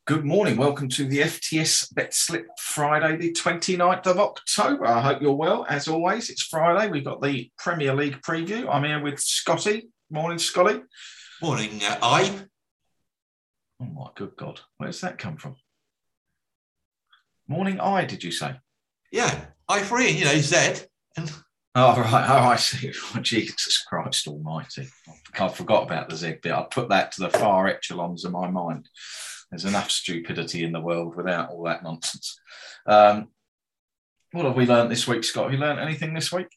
Good morning. Welcome to the FTS Bet Slip Friday, the 29th of October. I hope you're well. As always, it's Friday. We've got the Premier League preview. I'm here with Scotty. Morning, Scotty. Morning, Ibe. Oh, my good God. Where's that come from? Morning, I, did you say? Yeah, I3, Z. And... Oh, right. Oh, I see. Oh, Jesus Christ almighty. I forgot about the Z bit. I put that to the far echelons of my mind. There's enough stupidity in the world without all that nonsense. What have we learned this week, Scott? Have you learned anything this week?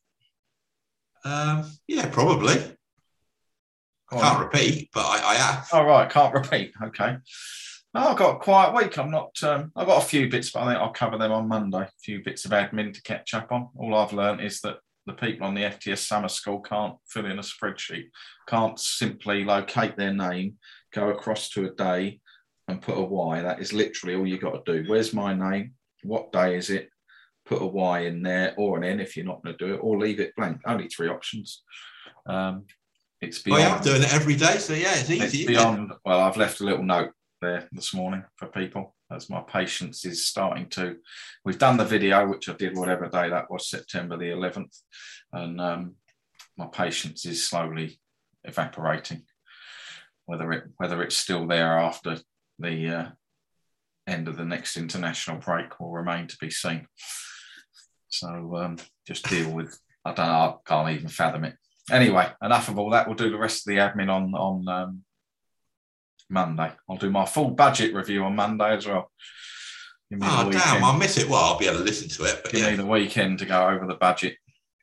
Yeah, probably. I can't repeat, but I have. Oh, right. Can't repeat. Okay. No, I've got a quiet week. I've got a few bits, but I think I'll cover them on Monday. A few bits of admin to catch up on. All I've learned is that the people on the FTS Summer School can't fill in a spreadsheet, can't simply locate their name, go across to a day and put a Y. That is literally all you got to do. Where's my name? What day is it? Put a Y in there or an N if you're not going to do it, or leave it blank. Only three options. It's beyond. I'm doing it every day, so yeah, it's easy. It's beyond. Well, I've left a little note there this morning for people as my patience is starting to. We've done the video, which I did whatever day that was, September the 11th, and my patience is slowly evaporating. Whether it's still there after the end of the next international break will remain to be seen. So just deal with. I can't even fathom it. Anyway, enough of all that. We'll do the rest of the admin on Monday. I'll do my full budget review on Monday as well. Oh, damn, I'll miss it. Well, I'll be able to listen to it. But Give me the weekend to go over the budget.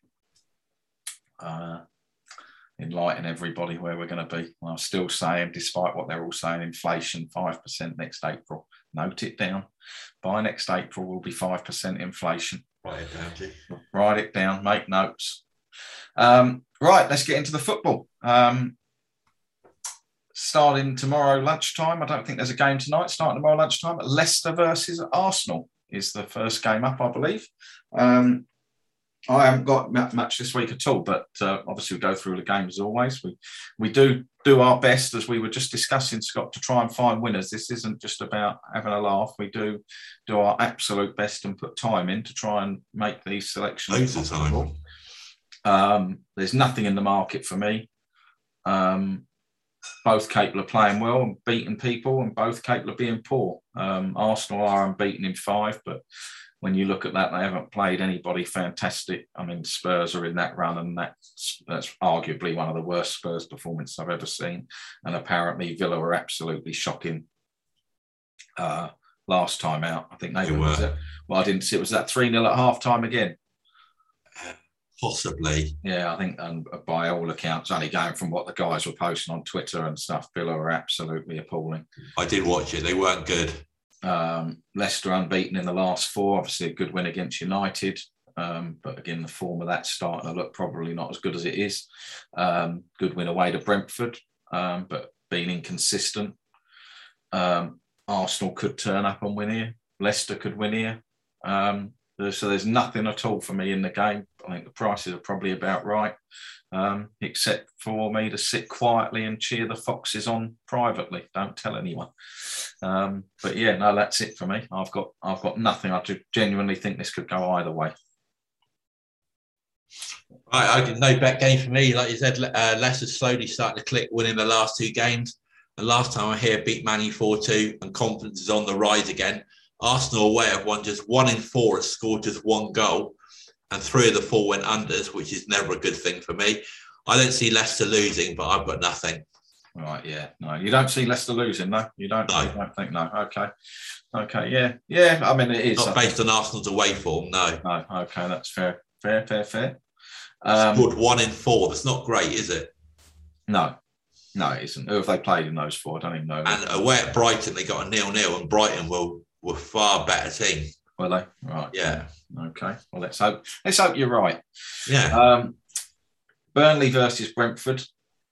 Enlighten everybody where we're going to be. I'm still saying, despite what they're all saying, inflation 5% next April. Note it down. By next April, will be 5% inflation. Write it down, G. Write it down. Make notes. Right, let's get into the football. Starting tomorrow lunchtime. I don't think there's a game tonight. Starting tomorrow lunchtime. Leicester versus Arsenal is the first game up, I believe. I haven't got much this week at all, but obviously we'll go through the games as always. We do our best, as we were just discussing, Scott, to try and find winners. This isn't just about having a laugh. We do our absolute best and put time in to try and make these selections possible. There's nothing in the market for me. Both capable of playing well and beating people, and both capable of being poor. Arsenal are unbeaten in 5, but when you look at that, they haven't played anybody fantastic. I mean, Spurs are in that run, and that's arguably one of the worst Spurs performances I've ever seen. And apparently Villa were absolutely shocking last time out. I think they were. Well, I didn't see it. Was that 3-0 at half-time again? Possibly. Yeah, I think by all accounts, only going from what the guys were posting on Twitter and stuff, Villa were absolutely appalling. I did watch it. They weren't good. Leicester unbeaten in the last 4, obviously a good win against United, but again the form of that's starting to look probably not as good as it is. Good win away to Brentford, but being inconsistent. Arsenal could turn up and win here. Leicester could win here. So there's nothing at all for me in the game. I think the prices are probably about right, except for me to sit quietly and cheer the Foxes on privately. Don't tell anyone. But yeah, no, that's it for me. I've got nothing. I genuinely think this could go either way. I did no bet game for me. Like you said, Leicester's slowly starting to click, winning the last 2 games. The last time I hear beat Man U 4-2, and confidence is on the rise again. Arsenal away have won just 1 in 4, has scored just 1 goal, and 3 of the 4 went unders, which is never a good thing for me. I don't see Leicester losing, but I've got nothing. Right, yeah. No, you don't see Leicester losing, no? You don't? No. You don't think, no. Okay, yeah. Yeah, I mean, it is. Not based on Arsenal's away form, no. No, okay, that's fair. Fair. Scored 1 in 4. That's not great, is it? No, it isn't. Who have they played in those 4? I don't even know. And away at Brighton, they got a 0-0, and Brighton were far better team. Were they? Right. Yeah. Okay. Well, let's hope you're right. Yeah. Burnley versus Brentford.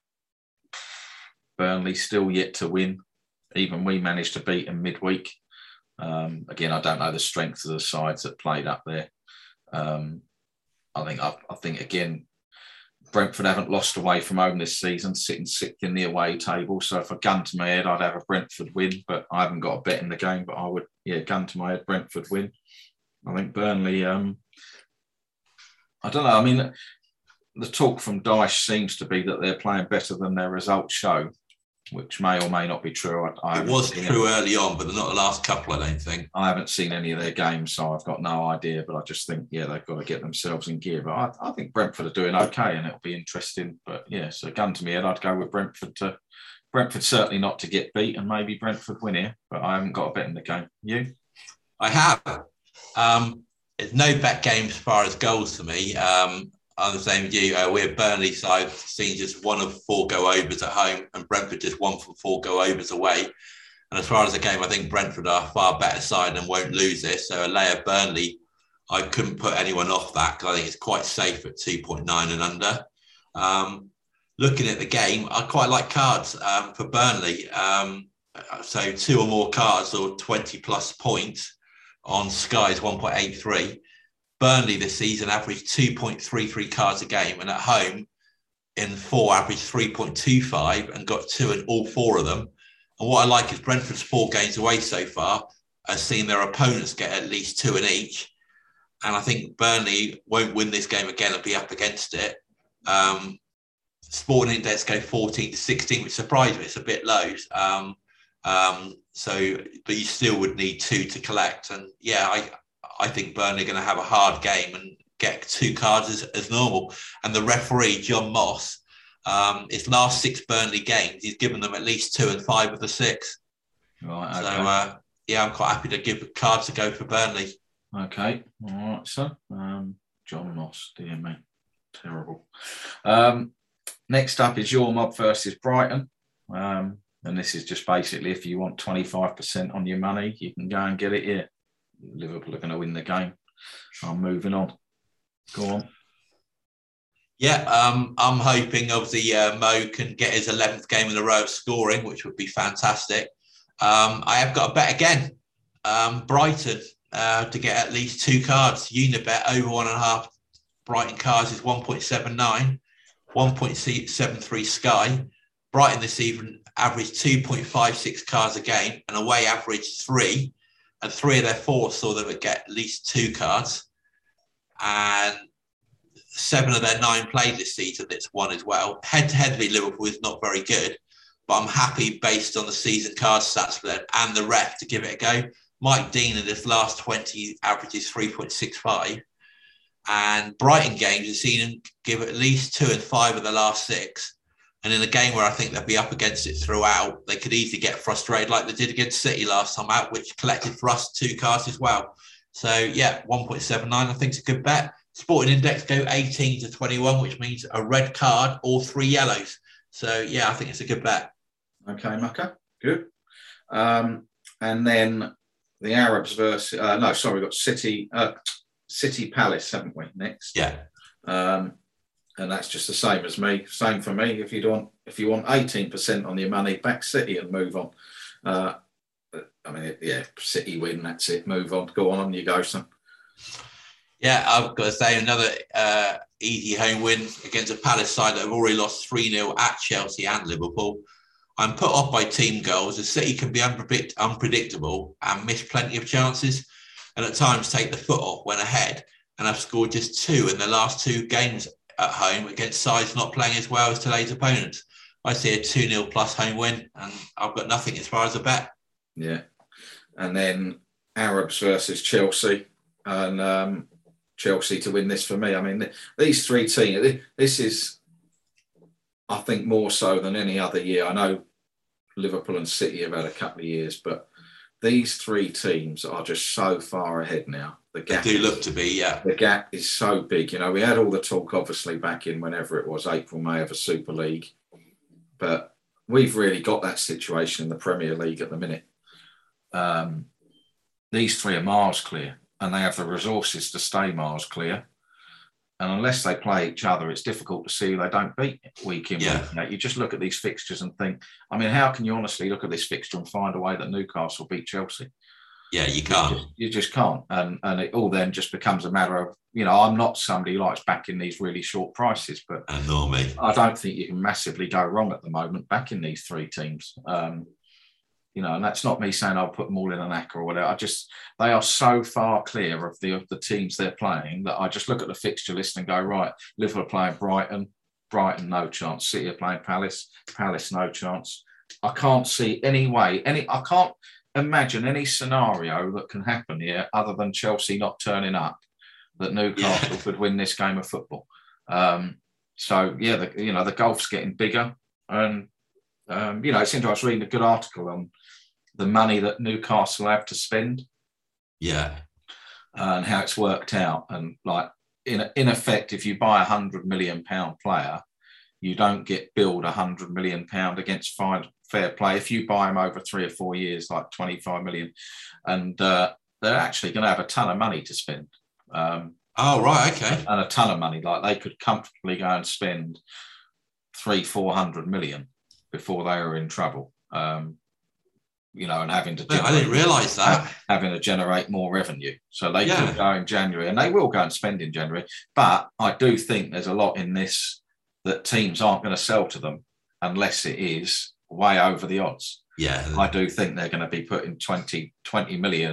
Burnley still yet to win. Even we managed to beat them midweek. Again, I don't know the strength of the sides that played up there. I think again, Brentford haven't lost away from home this season, sitting sixth in the away table. So if I gun to my head, I'd have a Brentford win, but I haven't got a bet in the game. But I would, gun to my head, Brentford win. I think Burnley, I don't know. I mean, the talk from Dyche seems to be that they're playing better than their results show, which may or may not be true. It was true early on, but not the last couple, I don't think. I haven't seen any of their games, so I've got no idea. But I just think, they've got to get themselves in gear. But I think Brentford are doing okay, and it'll be interesting. But so gun to me, and I'd go with Brentford Brentford certainly not to get beat, and maybe Brentford win here. But I haven't got a bet in the game. You? I have. There's no bet game as far as goals for me. I'm the same with you. We're Burnley side, seen just 1 of 4 go overs at home, and Brentford just 1 from 4 go overs away. And as far as the game, I think Brentford are a far better side and won't lose this. So a lay of Burnley, I couldn't put anyone off that because I think it's quite safe at 2.9 and under. Looking at the game, I quite like cards for Burnley. So 2 or more cards or 20 plus points on Sky's 1.83. Burnley this season averaged 2.33 cards a game, and at home in 4 averaged 3.25 and got 2 in all 4 of them. And what I like is Brentford's 4 games away so far has seen their opponents get at least 2 in each. And I think Burnley won't win this game again and be up against it. Sporting Index go 14 to 16, which surprised me. It's a bit low. But you still would need 2 to collect. And I think Burnley are going to have a hard game and get 2 cards as normal. And the referee, John Moss, his last 6 Burnley games, he's given them at least 2 and 5 of the 6. Right. Okay. So, I'm quite happy to give cards a go for Burnley. Okay. All right, sir. John Moss, dear me. Terrible. Next up is your mob versus Brighton. And this is just basically if you want 25% on your money, you can go and get it here. Liverpool are going to win the game. I'm moving on. Go on. Yeah, I'm hoping obviously Mo can get his 11th game in a row of scoring, which would be fantastic. I have got a bet again. Brighton to get at least 2 cards. Unibet over 1.5 Brighton cards is 1.79, 1.73 Sky. Brighton this evening averaged 2.56 cards a game, and away averaged 3. And 3 of their 4 saw them get at least 2 cards. And 7 of their 9 played this season, it's 1 as well. Head-to-head, Liverpool is not very good, but I'm happy based on the season card stats for them and the ref to give it a go. Mike Dean in his last 20 averages 3.65. And Brighton games have seen him give at least 2 and 5 of the last 6. And in a game where I think they'll be up against it throughout, they could easily get frustrated like they did against City last time out, which collected for us 2 cards as well. So, 1.79, I think it's a good bet. Sporting Index go 18 to 21, which means a red card or 3 yellows. So, I think it's a good bet. Okay, Mucker. Good. And then the Arabs versus... we've got City Palace, haven't we, next? Yeah. And that's just the same as me. Same for me. If you want 18% on your money, back City and move on. City win. That's it. Move on. Go on you go, son. Yeah, I've got to say another easy home win against a Palace side that have already lost 3-0 at Chelsea and Liverpool. I'm put off by team goals. The City can be unpredictable and miss plenty of chances, and at times take the foot off when ahead. And I've scored just 2 in the last 2 games at home against sides not playing as well as today's opponents. I see a 2-0 plus home win, and I've got nothing as far as a bet. Yeah. And then Arabs versus Chelsea, and Chelsea to win this for me. I mean, these 3 teams, this is, I think, more so than any other year. I know Liverpool and City have had a couple of years, but these 3 teams are just so far ahead now. The gap they do look to be, yeah. The gap is so big. We had all the talk, obviously, back in whenever it was, April, May, of a Super League. But we've really got that situation in the Premier League at the minute. These 3 are miles clear, and they have the resources to stay miles clear. And unless they play each other, it's difficult to see who they don't beat week in, week out. You just look at these fixtures and think, how can you honestly look at this fixture and find a way that Newcastle beat Chelsea? Yeah, you can't. You just can't. And it all then just becomes a matter of, I'm not somebody who likes backing these really short prices, but Nor me. I don't think you can massively go wrong at the moment backing these three teams. And that's not me saying I'll put them all in an ACCA or whatever. They are so far clear of the teams they're playing that I just look at the fixture list and go, right, Liverpool are playing Brighton, no chance. City are playing Palace, no chance. I can't see any way, I can't imagine any scenario that can happen here other than Chelsea not turning up, that Newcastle could win this game of football. The gulf's getting bigger. And, it's interesting. I was reading a good article on the money that Newcastle have to spend. Yeah. And how it's worked out. And like, in effect, if you buy £100 million player, you don't get billed £100 million against fair play. If you buy them over 3 or 4 years, like 25 million, and they're actually going to have a ton of money to spend. Right, okay. And a ton of money. Like they could comfortably go and spend 300-400 million before they were in trouble. And having to I didn't realise that. Having to generate more revenue. So they could go in January, and they will go and spend in January. But I do think there's a lot in this that teams aren't going to sell to them unless it is way over the odds. Yeah. I do think they're going to be putting 20 million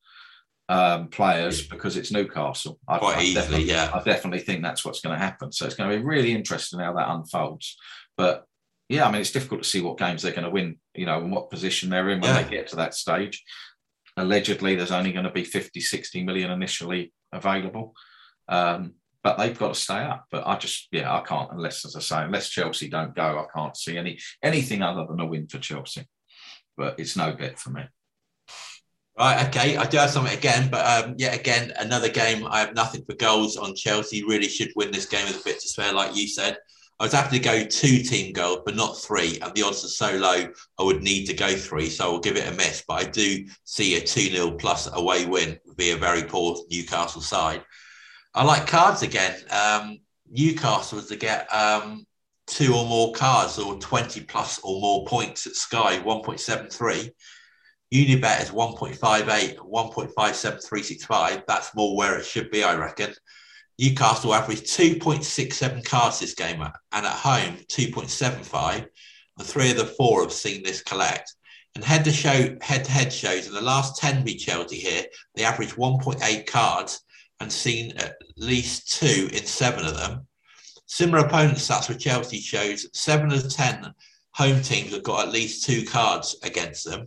on players because it's Newcastle. Quite easily, I definitely think that's what's going to happen. So it's going to be really interesting how that unfolds. But yeah, I mean, it's difficult to see what games they're going to win, and what position they're in when they get to that stage. Allegedly, there's only going to be 50-60 million initially available. But they've got to stay up. But I can't, unless Chelsea don't go, I can't see anything other than a win for Chelsea. But it's no bet for me. Right, okay. I do have something again, but again, another game. I have nothing for goals on Chelsea. Really should win this game with a bit to spare, like you said. I was happy to go 2 team goals, but not 3. And the odds are so low, I would need to go 3. So I will give it a miss. But I do see a 2-0 plus away win would be a very poor Newcastle side. I like cards again. Newcastle was to get 2 or more cards or 20 plus or more points at Sky, 1.73. Unibet is 1.58, 1.57365. That's more where it should be, I reckon. Newcastle averaged 2.67 cards this game, and at home 2.75. And 3 of the 4 have seen this collect. And head-to-head shows in the last 10 beat Chelsea here, they averaged 1.8 cards and seen at least 2 in 7 of them. Similar opponent stats for Chelsea shows 7 of the 10 home teams have got at least 2 cards against them.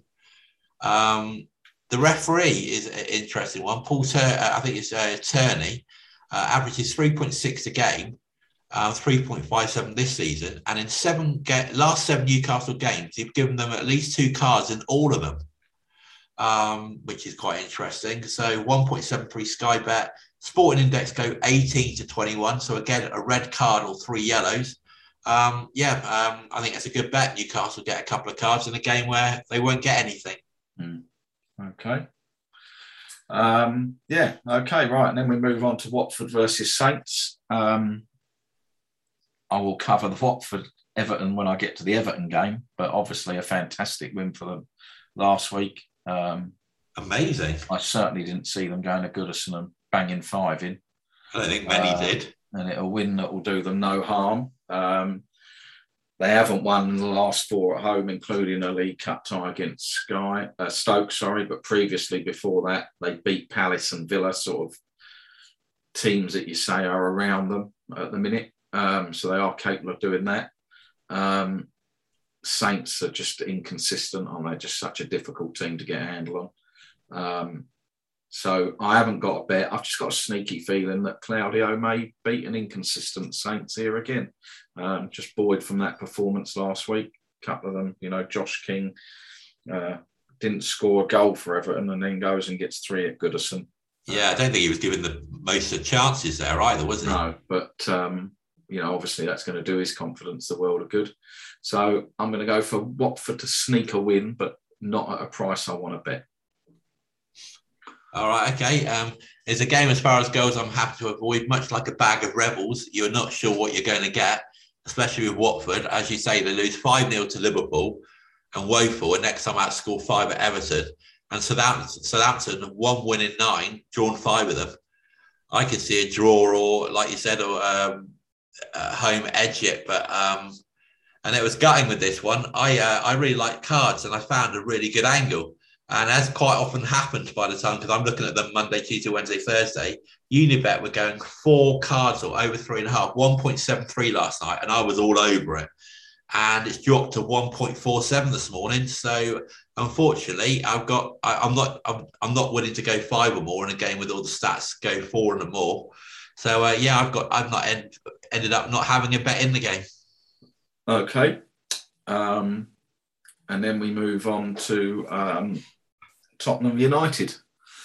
The referee is an interesting one. Paul Turney, averages 3.6 a game, 3.57 this season. And in last 7 Newcastle games, he's given them at least 2 cards in all of them, which is quite interesting. So 1.73 Sky Bet. Sporting Index go 18 to 21. So again, a red card or 3 yellows. I think that's a good bet. Newcastle get a couple of cards in a game where they won't get anything. Okay. Okay, right. And then we move on to Watford versus Saints. I will cover the Watford Everton when I get to the Everton game, but obviously a fantastic win for them last week. Amazing. I certainly didn't see them going to Goodison and banging 5 in. I don't think many did. And it'll win that will do them no harm. They haven't won the last 4 at home, including a League Cup tie against Stoke, but previously before that, they beat Palace and Villa, sort of teams that you say are around them at the minute. So they are capable of doing that. Saints are just inconsistent, and they're just such a difficult team to get a handle on. So I haven't got a bet. I've just got a sneaky feeling that Claudio may beat an inconsistent Saints here again. Just buoyed from that performance last week. A couple of them, Josh King didn't score a goal for Everton and then goes and gets 3 at Goodison. Yeah, I don't think he was given the most of the chances there either, was he? No, but obviously that's going to do his confidence the world of good. So I'm going to go for Watford to sneak a win, but not at a price I want to bet. All right, okay. It's a game as far as goes I'm happy to avoid, much like a bag of rebels. You're not sure what you're going to get, especially with Watford. As you say, they lose 5-0 to Liverpool and woeful, and next time outscore 5 at Everton. And Southampton, 1 win in 9, drawn 5 of them. I could see a draw or, like you said, or home edge it, but and it was gutting with this one. I really like cards, and I found a really good angle. And as quite often happens by the time, because I'm looking at them Monday, Tuesday, Wednesday, Thursday, Unibet were going 4 cards or over 3.5, 1.73 last night, and I was all over it. And it's dropped to 1.47 this morning. So unfortunately, I'm not willing to go 5 or more in a game with all the stats go 4 and more. So ended up not having a bet in the game. Okay. And then we move on to Tottenham United.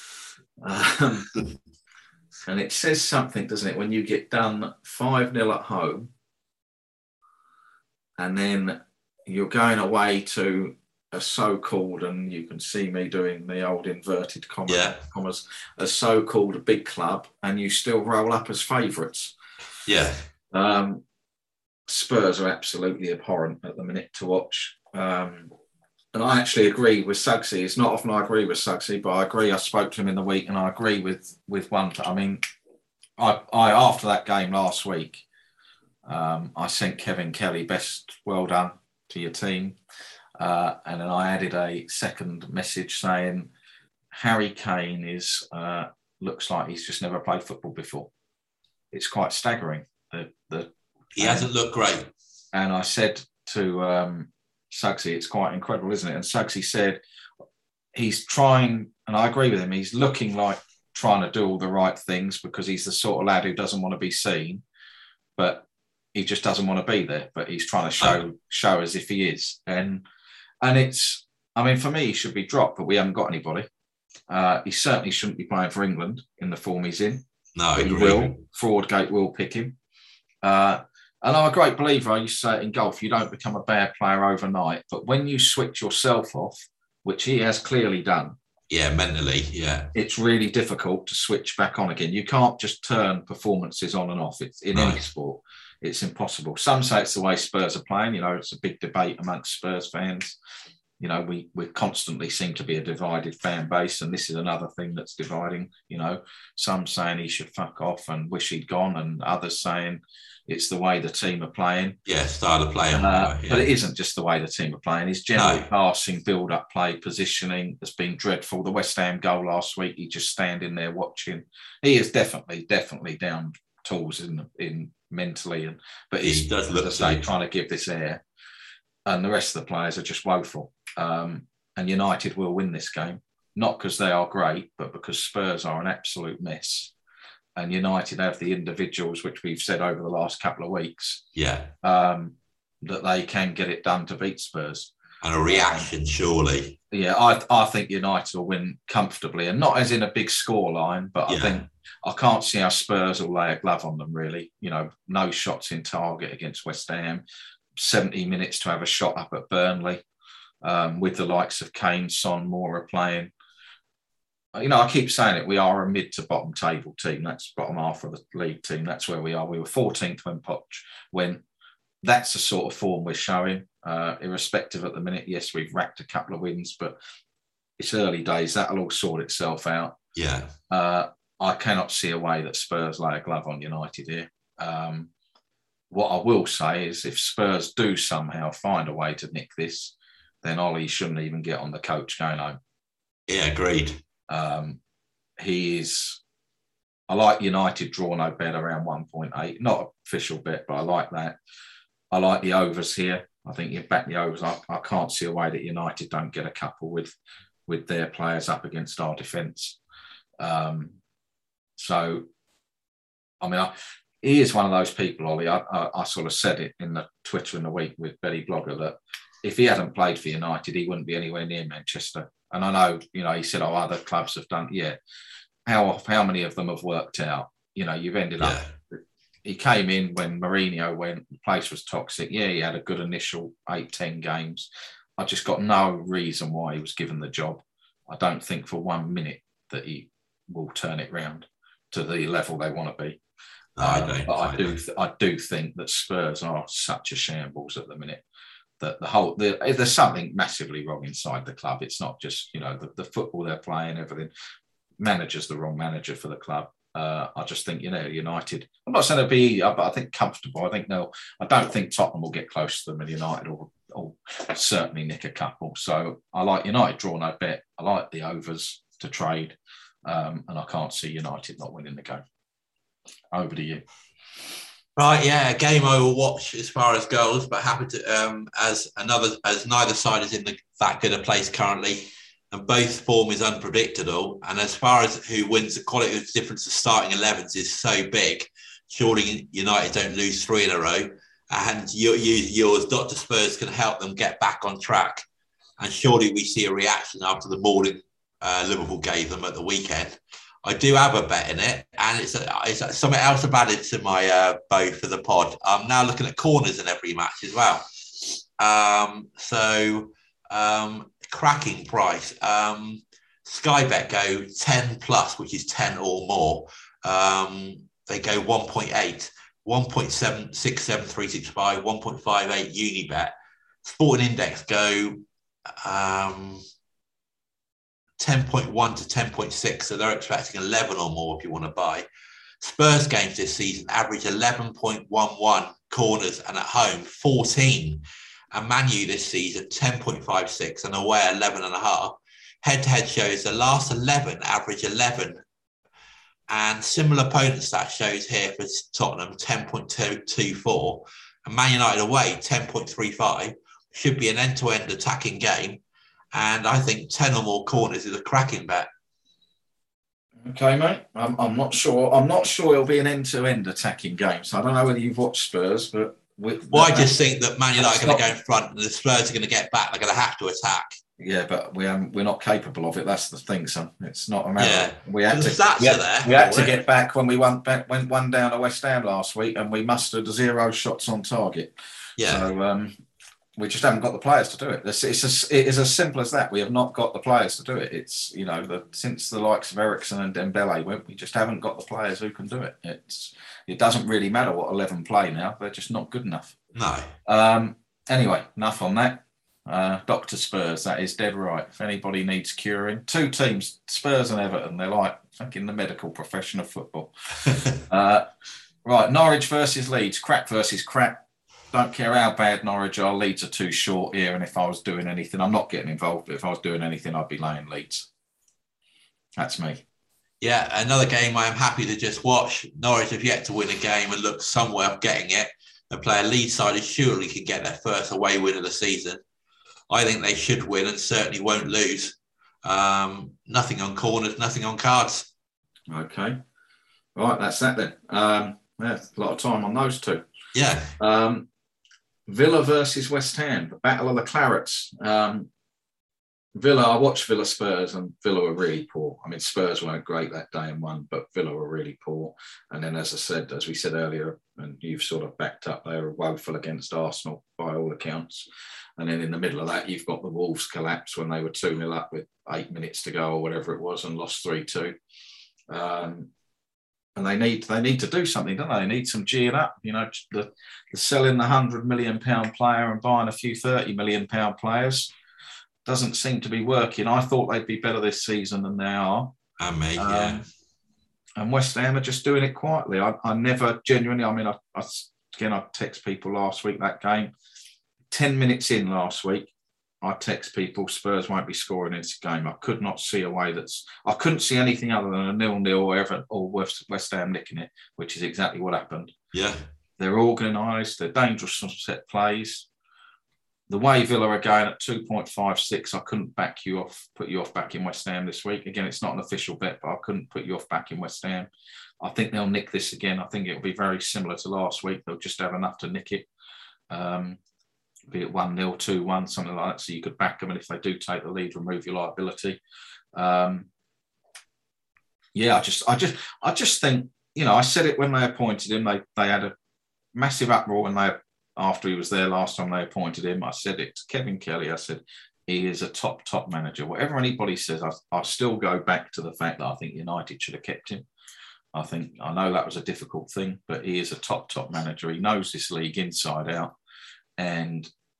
And it says something, doesn't it, when you get done 5-0 at home and then you're going away to a so-called, and you can see me doing the old inverted commas, a so-called big club, and you still roll up as favourites. Yeah. Spurs are absolutely abhorrent at the minute to watch. And I actually agree with Suggsy. It's not often I agree with Suggsy, but I agree. I spoke to him in the week, and I agree with one. I mean, I after that game last week, I sent Kevin Kelly, well done to your team. And then I added a second message saying, Harry Kane looks like he's just never played football before. It's quite staggering. He hasn't looked great. And I said to Suggsy, it's quite incredible, isn't it? And Suggsy said he's trying, and I agree with him, he's looking like trying to do all the right things because he's the sort of lad who doesn't want to be seen, but he just doesn't want to be there. But he's trying to show as if he is. And it's, I mean, for me, he should be dropped, but we haven't got anybody. He certainly shouldn't be playing for England in the form he's in. No, he will. Fraudgate will pick him. And I'm a great believer, I used to say it in golf, you don't become a bad player overnight, but when you switch yourself off, which he has clearly done. Yeah, mentally, yeah. It's really difficult to switch back on again. You can't just turn performances on and off. It's in any sport. It's impossible. Some say it's the way Spurs are playing. You know, it's a big debate amongst Spurs fans. You know, we constantly seem to be a divided fan base, and this is another thing that's dividing. You know, some saying he should fuck off and wish he'd gone, and others saying it's the way the team are playing. Yeah, style of play. But it isn't just the way the team are playing. His general passing, build-up play, positioning has been dreadful. The West Ham goal last week, he just standing there watching. He is definitely down tools in mentally, but he does look, as I say, trying to give this air. And the rest of the players are just woeful. And United will win this game, not because they are great, but because Spurs are an absolute mess. And United have the individuals, which we've said over the last couple of weeks, that they can get it done to beat Spurs. And a reaction, surely. Yeah, I think United will win comfortably, and not as in a big score line, but I think I can't see how Spurs will lay a glove on them, really. You know, no shots in target against West Ham, 70 minutes to have a shot up at Burnley, with the likes of Kane, Son, Moura playing. You know, I keep saying it, we are a mid to bottom table team. That's bottom half of the league team. That's where we are. We were 14th when Poch went. That's the sort of form we're showing, irrespective at the minute. Yes, we've racked a couple of wins, but it's early days. That'll all sort itself out. Yeah. I cannot see a way that Spurs lay a glove on United here. What I will say is if Spurs do somehow find a way to nick this, then Ollie shouldn't even get on the coach going home. Yeah, agreed. I like United draw no bet around 1.8. Not an official bet, but I like that. I like the overs here. I think you back the overs. I can't see a way that United don't get a couple with their players up against our defence. So, I mean, he is one of those people, Ollie. I sort of said it in the Twitter in the week with Betty Blogger that if he hadn't played for United, he wouldn't be anywhere near Manchester. And I know, you know, he said, oh, other clubs have done, yeah. How many of them have worked out? You know, you've ended up. He came in when Mourinho went, the place was toxic. Yeah, he had a good initial 8-10 games. I just got no reason why he was given the job. I don't think for 1 minute that he will turn it round to the level they want to be. No, I don't. But I do think that Spurs are such a shambles at the minute. there's something massively wrong inside the club. It's not just, the football they're playing, everything. Manager's the wrong manager for the club. I just think, United, I'm not saying it'll be easy, but I think comfortable. I don't think Tottenham will get close to them, and United will certainly nick a couple. So I like United draw no bet. I like the overs to trade, and I can't see United not winning the game. Over to you. Right, yeah, a game I will watch as far as goals, but happy to as neither side is in that good a place currently, and both form is unpredictable. And as far as who wins, the quality of difference of starting 11s is so big. Surely United don't lose 3 in a row, and yours, Dr. Spurs, can help them get back on track. And surely we see a reaction after the mauling Liverpool gave them at the weekend. I do have a bet in it, and it's something else I've added to my bow for the pod. I'm now looking at corners in every match as well. Cracking price. Sky Bet go 10 plus, which is 10 or more. They go 1.8, 1.76735, 1.58 Unibet. Sporting Index go 10.1 to 10.6, so they're expecting 11 or more if you want to buy. Spurs games this season average 11.11 corners, and at home 14. And Man U this season 10.56 and away 11.5. Head-to-head shows the last 11 average 11. And similar opponent stat shows here for Tottenham 10.24 and Man United away 10.35. Should be an end-to-end attacking game. And I think 10 or more corners is a cracking bet. Okay, mate. I'm not sure. I'm not sure it'll be an end-to-end attacking game. So I don't know whether you've watched Spurs, but I just think that Man United are going to go in front, and the Spurs are going to get back. They're going to have to attack. Yeah, but we're not capable of it. That's the thing, son. It's not a matter. Yeah. We had to get back when we went one down to West Ham last week, and we mustered 0 shots on target. Yeah. So we just haven't got the players to do it. It is as simple as that. We have not got the players to do it. It's, since the likes of Eriksen and Dembele went, we just haven't got the players who can do it. It doesn't really matter what 11 play now. They're just not good enough. No. Anyway, enough on that. Dr. Spurs, that is dead right. If anybody needs curing, 2 teams, Spurs and Everton, they're like in the medical profession of football. Right, Norwich versus Leeds, crap versus crap. Don't care how bad Norwich are, Leeds are too short here, and if I was doing anything, I'm not getting involved, but if I was doing anything, I'd be laying Leeds. That's me. Yeah, another game I am happy to just watch. Norwich have yet to win a game and look somewhere of getting it. And play a Leeds side who surely can get their first away win of the season. I think they should win and certainly won't lose. Nothing on corners, nothing on cards. Okay. Right, that's that then. A lot of time on those 2. Yeah. Villa versus West Ham, the Battle of the Clarets. Villa, I watched Villa Spurs, and Villa were really poor. I mean, Spurs weren't great that day and won, but Villa were really poor. And then, as we said earlier, and you've sort of backed up, they were woeful against Arsenal by all accounts. And then in the middle of that, you've got the Wolves collapse when they were 2-0 up with 8 minutes to go or whatever it was, and lost 3-2. And they need to do something, don't they? They need some geared up. The selling the £100 million player and buying a few £30 million players doesn't seem to be working. I thought they'd be better this season than they are. Yeah. And West Ham are just doing it quietly. I never genuinely. I mean, I text people last week that game. 10 minutes in last week, I text people, Spurs won't be scoring in this game. I could not see a way I couldn't see anything other than a 0-0 or West Ham nicking it, which is exactly what happened. Yeah. They're organised, they're dangerous on set plays. The way Villa are going at 2.56, I couldn't put you off back in West Ham this week. Again, it's not an official bet, but I couldn't put you off back in West Ham. I think they'll nick this again. I think it'll be very similar to last week. They'll just have enough to nick it. Be it 1-0, 2-1, something like that. So you could back them, and if they do take the lead, remove your liability. I just think, I said it when they appointed him. They had a massive uproar after he was there last time they appointed him. I said it to Kevin Kelly. I said he is a top manager. Whatever anybody says, I still go back to the fact that I think United should have kept him. I know that was a difficult thing, but he is a top manager. He knows this league inside out. And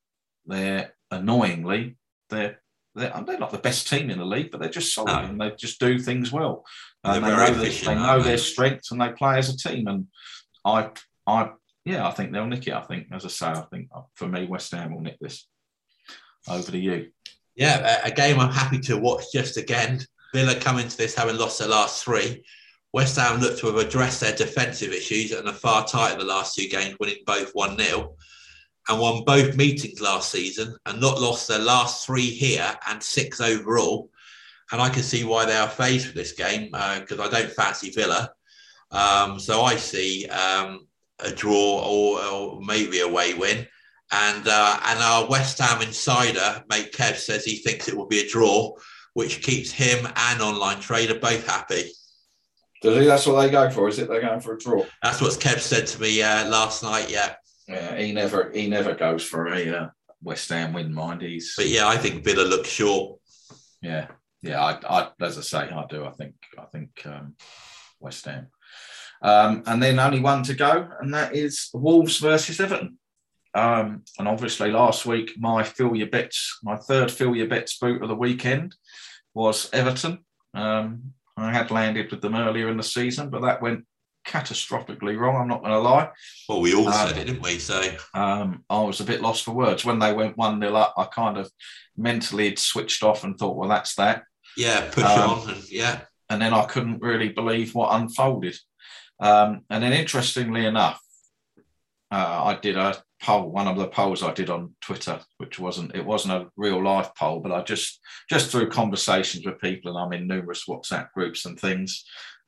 they're annoyingly, they're not the best team in the league, but they're just solid and they just do things well. And they're very efficient. They know their strengths and they play as a team. And I think they'll nick it. I think, as I say, for me, West Ham will nick this. Over to you. Yeah, a game I'm happy to watch just again. Villa come into this having lost their last 3. West Ham look to have addressed their defensive issues and are far tighter the last 2 games, winning both 1-0 and won both meetings last season and not lost their last 3 here and 6 overall. And I can see why they are phased for this game because I don't fancy Villa. So I see a draw or maybe a away win. And our West Ham insider, mate Kev, says he thinks it will be a draw, which keeps him and Online Trader both happy. Does he? That's what they go for, is it? They're going for a draw. That's what Kev said to me last night. Yeah. Yeah, he never goes for a West Ham win, mind. But yeah, I think Villa looks short. Yeah. I as I say, I do. I think West Ham. And then only one to go, and that is Wolves versus Everton. And obviously last week, my third fill your bets boot of the weekend was Everton. I had landed with them earlier in the season, but that went catastrophically wrong. I'm not going to lie. Well, we all said it, didn't we? So I was a bit lost for words when they went 1-0 up. I kind of mentally had switched off and thought, well, that's that. Yeah, push on, and then I couldn't really believe what unfolded. And then, interestingly enough, I did a poll. One of the polls I did on Twitter, which wasn't a real life poll, but I just through conversations with people, and I'm in numerous WhatsApp groups and things,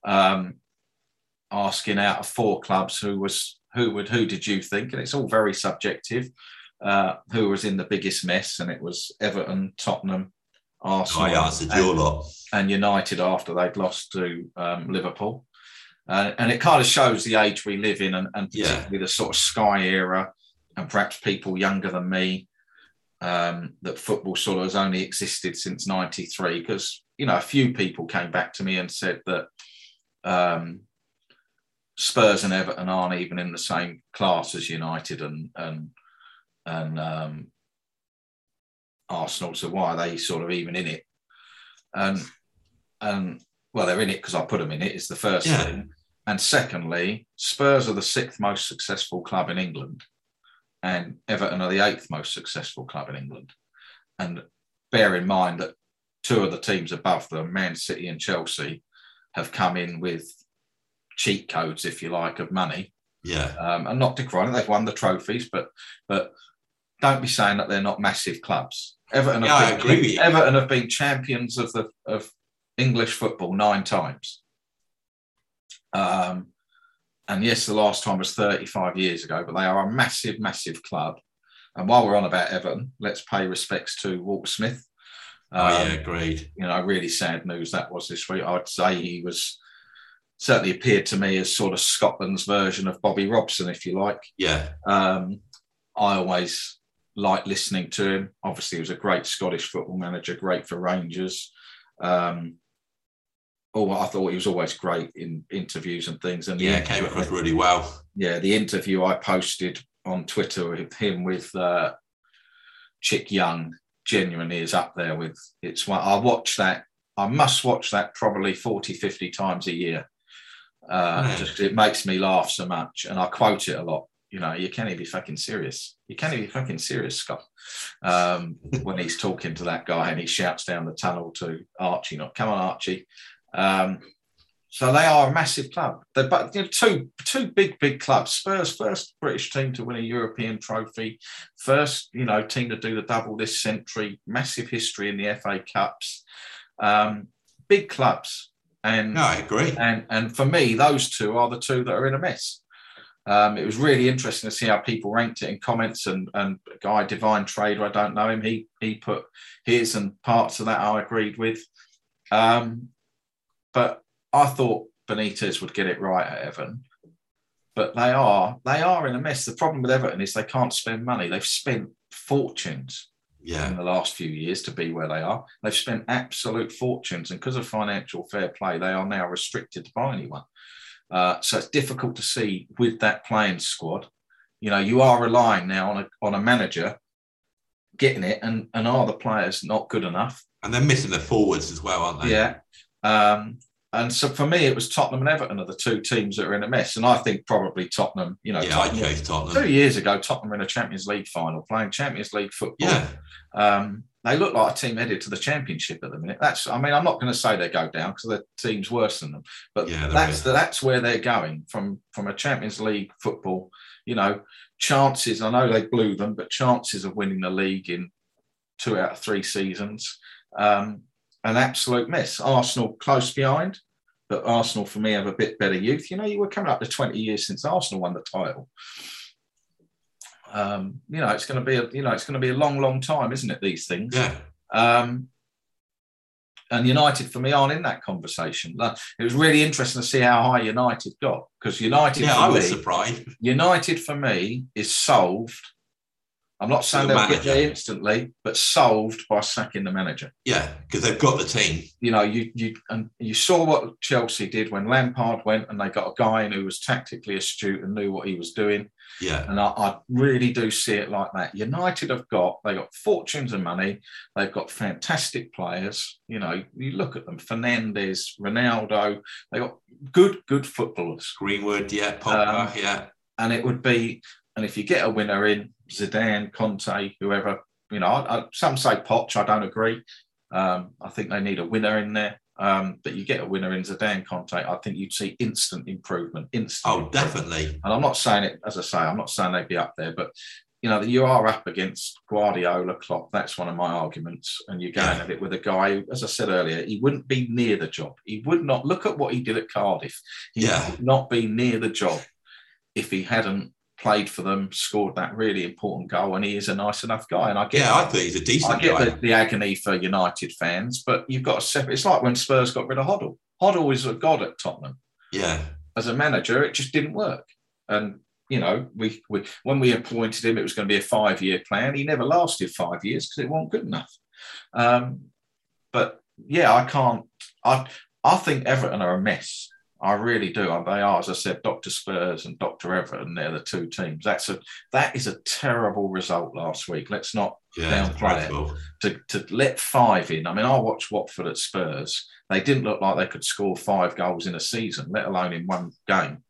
asking out of 4 clubs who did you think? And it's all very subjective. Who was in the biggest mess? And it was Everton, Tottenham, Arsenal. I answered your lot. And United after they'd lost to Liverpool. And it kind of shows the age we live in, and particularly the sort of Sky era, and perhaps people younger than me, that football sort of has only existed since '93. Because a few people came back to me and said that Spurs and Everton aren't even in the same class as United and Arsenal. So why are they sort of even in it? And well, they're in it because I put them in it. Is the first thing. And secondly, Spurs are the 6th most successful club in England, and Everton are the 8th most successful club in England. And bear in mind that 2 of the teams above them, Man City and Chelsea, have come in with cheat codes, if you like, of money. Yeah. And not decrying, they've won the trophies, but don't be saying that they're not massive clubs. Everton have been champions of English football 9 times. And yes, the last time was 35 years ago, but they are a massive, massive club. And while we're on about Everton, let's pay respects to Walter Smith. Great. Really sad news that was this week. I'd say he certainly appeared to me as sort of Scotland's version of Bobby Robson, if you like. Yeah. I always liked listening to him. Obviously, he was a great Scottish football manager, great for Rangers. I thought he was always great in interviews and things. And came across really well. Yeah, the interview I posted on Twitter with him with Chick Young genuinely is up there with. It's one I watch that. I must watch that probably 40, 50 times a year. Just it makes me laugh so much, and I quote it a lot. You can't even be fucking serious. You can't even be fucking serious, Scott. When he's talking to that guy and he shouts down the tunnel to Archie, come on, Archie. So they are a massive club. They're two big clubs. Spurs, first British team to win a European trophy, first team to do the double this century. Massive history in the FA Cups. Big clubs, and I agree. And for me, those 2 are the 2 that are in a mess. It was really interesting to see how people ranked it in comments. And a guy, Divine Trader, I don't know him. He put his, and parts of that I agreed with. But I thought Benitez would get it right at Everton. But they are in a mess. The problem with Everton is they can't spend money. They've spent fortunes in the last few years to be where they are. They've spent absolute fortunes. And because of financial fair play, they are now restricted to buy anyone. So it's difficult to see with that playing squad. You are relying now on a manager getting it, and are the players not good enough? And they're missing the forwards as well, aren't they? Yeah. And so for me, it was Tottenham and Everton are the two teams that are in a mess. And I think probably Tottenham, I chose Tottenham. 2 years ago, Tottenham were in a Champions League final, playing Champions League football. Yeah. They look like a team headed to the Championship at the minute. I'm not going to say they go down because the team's worse than them. But that's where they're going from a Champions League football. Chances, I know they blew them, but chances of winning the league in 2 out of 3 seasons. An absolute mess. Arsenal close behind, but Arsenal for me have a bit better youth. You were coming up to 20 years since Arsenal won the title. It's going to be a long, long time, isn't it? These things. Yeah. And United for me aren't in that conversation. It was really interesting to see how high United got, because United. Yeah, I was surprised. United for me is solved. I'm not saying they'll get there instantly, but solved by sacking the manager. Yeah, because they've got the team. You saw what Chelsea did when Lampard went, and they got a guy in who was tactically astute and knew what he was doing. Yeah, and I really do see it like that. United they got fortunes of money. They've got fantastic players. You look at them: Fernandes, Ronaldo. They got good footballers. Greenwood, Pogba, yeah. And it would be, and if you get a winner in Zidane, Conte, whoever, some say Poch. I don't agree. I think they need a winner in there. But you get a winner in Zidane, Conte, I think you'd see instant improvement. Definitely. And I'm not saying it, as I say, I'm not saying they'd be up there, but you are up against Guardiola, Klopp. That's one of my arguments. And you're going at it with a guy who, as I said earlier, he wouldn't be near the job. He would not look at what he did at Cardiff. He would not be near the job if he hadn't played for them, scored that really important goal, and he is a nice enough guy. And I think he's a decent guy. I get the agony for United fans, but you've got to separate. It's like when Spurs got rid of Hoddle. Hoddle is a god at Tottenham. Yeah. As a manager, it just didn't work. And we when we appointed him, it was going to be a 5-year plan. He never lasted 5 years because it wasn't good enough. But yeah, I can't. I think Everton are a mess. I really do. They are, as I said, Dr. Spurs and Dr. Everton. They're the two teams. That is a terrible result last week. Let's not downplay it. To let 5 in. I mean, I watched Watford at Spurs. They didn't look like they could score 5 goals in a season, let alone in one game.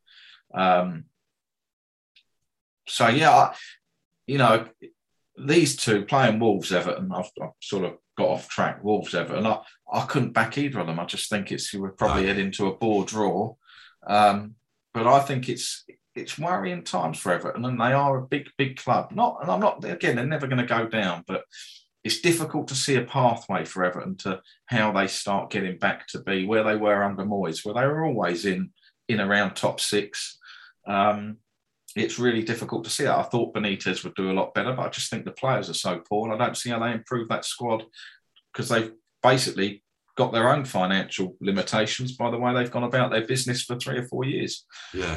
So yeah, these two playing Wolves, Everton. I've sort of got off track. Wolves, Everton. I couldn't back either of them. I just think we're probably heading to a bore draw. But I think it's worrying times for Everton, and they are a big club. They're never going to go down, but it's difficult to see a pathway for Everton to how they start getting back to be where they were under Moyes, where they were always in around top 6. It's really difficult to see that. I thought Benitez would do a lot better, but I just think the players are so poor, and I don't see how they improve that squad, because they've basically got their own financial limitations by the way they've gone about their business for 3 or 4 years. Yeah.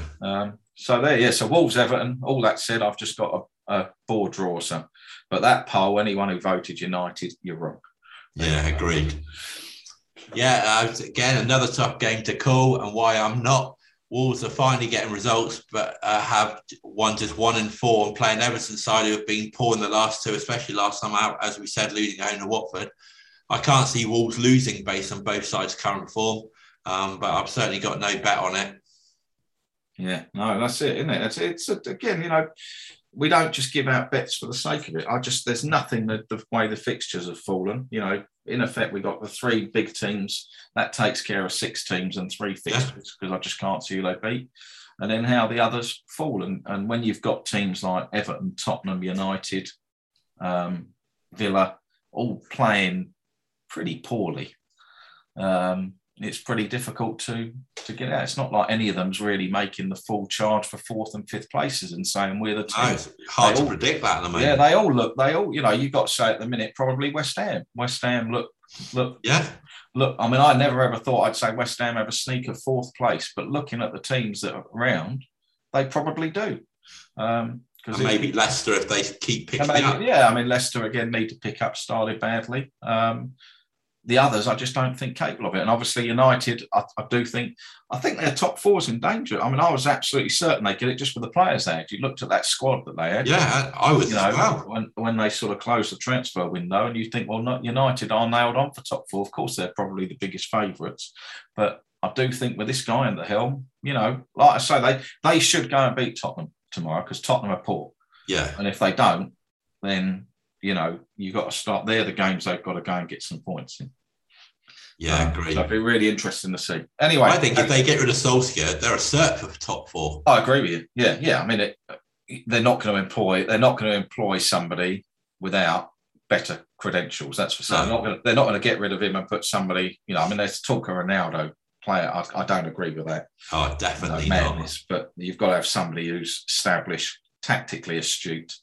So Wolves, Everton. All that said, I've just got a bore draw. So, but that poll, anyone who voted United, you're wrong. Yeah, agreed. Yeah, again, another tough game to call, and why I'm not. Wolves are finally getting results, but have just 1-4 and playing Everton's side, who have been poor in the last 2, especially last time out, as we said, losing home to Watford. I can't see Wolves losing based on both sides' current form, but I've certainly got no bet on it. Yeah, no, that's it, isn't it? It's again, we don't just give out bets for the sake of it. There's nothing that the way the fixtures have fallen. In effect, we got the 3 big teams. That takes care of 6 teams and 3 fixtures, because I just can't see who they beat. And then how the others fall. And when you've got teams like Everton, Tottenham, United, Villa, all playing pretty poorly, it's pretty difficult to get out. It's not like any of them's really making the full charge for 4th and 5th places and saying we're the team. No, it's hard to predict that at the moment. Yeah, they all, you've got to say at the minute, probably West Ham. West Ham look. Yeah. Look, I mean, I never ever thought I'd say West Ham have a sneaker 4th place, but looking at the teams that are around, they probably do. And maybe Leicester, if they keep picking up. Yeah, I mean, Leicester again need to pick up, started badly. the others, I just don't think capable of it. And obviously, United, I think their top four's in danger. I mean, I was absolutely certain they'd get it just with the players they had. You looked at that squad that they had. Yeah, I was as well. When they sort of closed the transfer window, and you think, well, not United are nailed on for top four. Of course, they're probably the biggest favourites, but I do think with this guy in the helm, like I say, they should go and beat Tottenham tomorrow because Tottenham are poor. Yeah, and if they don't, then you've got to start. They're the games they've got to go and get some points in. Yeah, great. So it'd be really interesting to see. Anyway, I think if they get rid of Solskjaer, they're a cert for top four. I agree with you. Yeah. I mean, they're not going to employ somebody without better credentials. That's for certain. No. They're not going to get rid of him and put somebody. I mean, there's talk of Ronaldo player. I don't agree with that. Oh, definitely not. But you've got to have somebody who's established, tactically astute.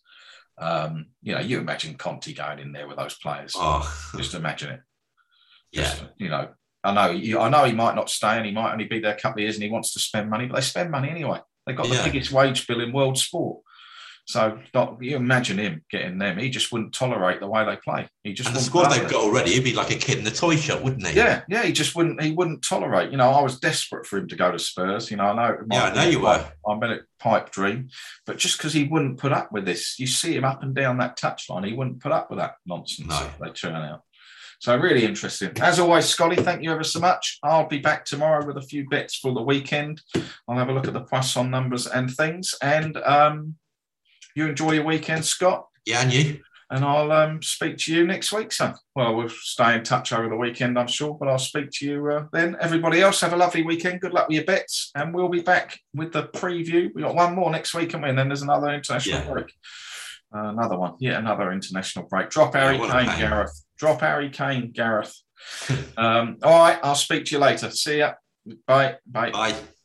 You imagine Conte going in there with those players. Just imagine it. Yeah. I know he might not stay and he might only be there a couple of years and he wants to spend money, but they spend money anyway. They've got the biggest wage bill in world sport. So you imagine him getting them. He just wouldn't tolerate the way they play. And the squad they've got already, he'd be like a kid in the toy shop, wouldn't he? Yeah. He just wouldn't. He wouldn't tolerate. I was desperate for him to go to Spurs. I know. I know you were. I meant a pipe dream, but just because he wouldn't put up with this, you see him up and down that touchline. He wouldn't put up with that nonsense they turn out. So really interesting. As always, Scotty, thank you ever so much. I'll be back tomorrow with a few bets for the weekend. I'll have a look at the Poisson numbers and things. And you enjoy your weekend, Scott. Yeah, and you. And I'll speak to you next week, son. Well, we'll stay in touch over the weekend, I'm sure, but I'll speak to you then. Everybody else, have a lovely weekend. Good luck with your bets. And we'll be back with the preview. We've got one more next week, and then there's another international break. Another one. Another international break. Drop Harry Kane, Gareth. Drop Harry Kane, Gareth. All right, I'll speak to you later. See ya. Bye. Bye.